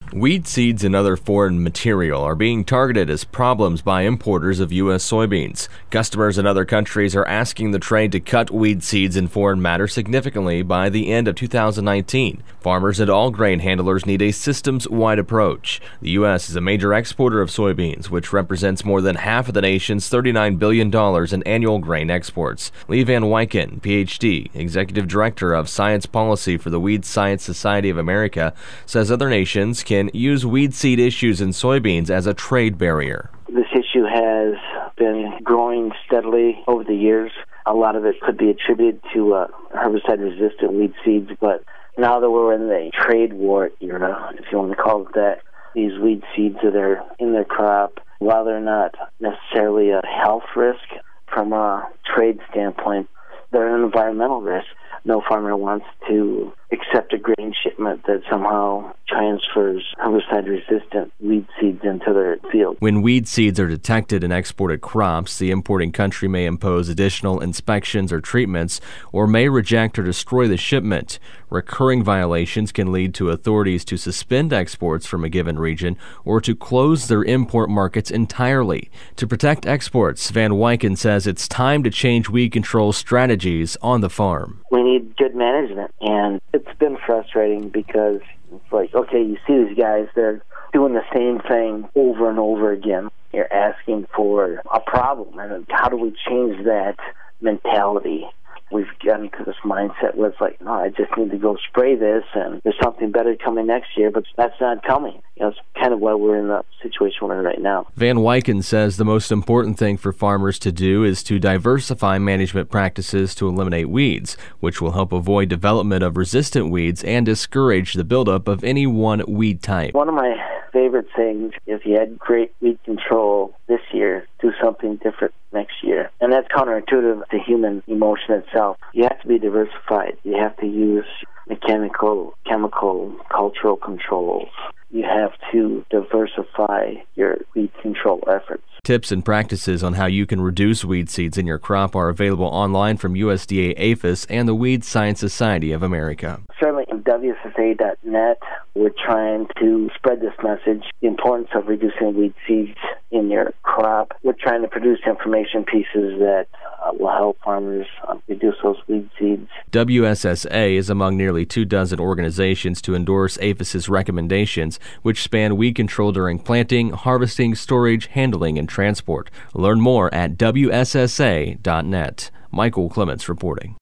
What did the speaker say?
Weed seeds and other foreign material are being targeted as problems by importers of U.S. soybeans. Customers in other countries are asking the trade to cut weed seeds and foreign matter significantly by the end of 2019. Farmers and all grain handlers need a systems-wide approach. The U.S. is a major exporter of soybeans, which represents more than half of the nation's $39 billion in annual grain exports. Lee Van Wyken, Ph.D., Executive Director of Science Policy for the Weed Science Society of America, says other nations can use weed seed issues in soybeans as a trade barrier. This issue has been growing steadily over the years. A lot of it could be attributed to herbicide-resistant weed seeds, but now that we're in the trade war era, if you want to call it that, these weed seeds that are in their crop, while they're not necessarily a health risk from a trade standpoint, they're an environmental risk. No farmer wants to accept a grain shipment that somehow transfers herbicide-resistant weed seeds into their field. When weed seeds are detected in exported crops, the importing country may impose additional inspections or treatments, or may reject or destroy the shipment. Recurring violations can lead to authorities to suspend exports from a given region or to close their import markets entirely. To protect exports, Van Wyken says it's time to change weed control strategies on the farm. We need good management, and it's been frustrating because it's like, okay, you see these guys, they're doing the same thing over and over again. You're asking for a problem, and how do we change that mentality? We've gotten to this mindset where it's like, no, I just need to go spray this, and there's something better coming next year, but that's not coming. It's kind of why we're in the situation we're in right now. Van Wyken says the most important thing for farmers to do is to diversify management practices to eliminate weeds, which will help avoid development of resistant weeds and discourage the buildup of any one weed type. One of my favorite things, if you had great weed control this year, do something different next year. And that's counterintuitive to human emotion itself. You have to be diversified. You have to use mechanical, chemical, cultural controls. You have to diversify your weed control efforts. Tips and practices on how you can reduce weed seeds in your crop are available online from USDA APHIS and the Weed Science Society of America. Certainly in WSSA.net, we're trying to spread this message, the importance of reducing weed seeds in your crop. We're trying to produce information pieces that will help farmers reduce those weed seeds. WSSA is among nearly 24 organizations to endorse APHIS's recommendations, which span weed control during planting, harvesting, storage, handling, and transport. Learn more at WSSA.net. Michael Clements reporting.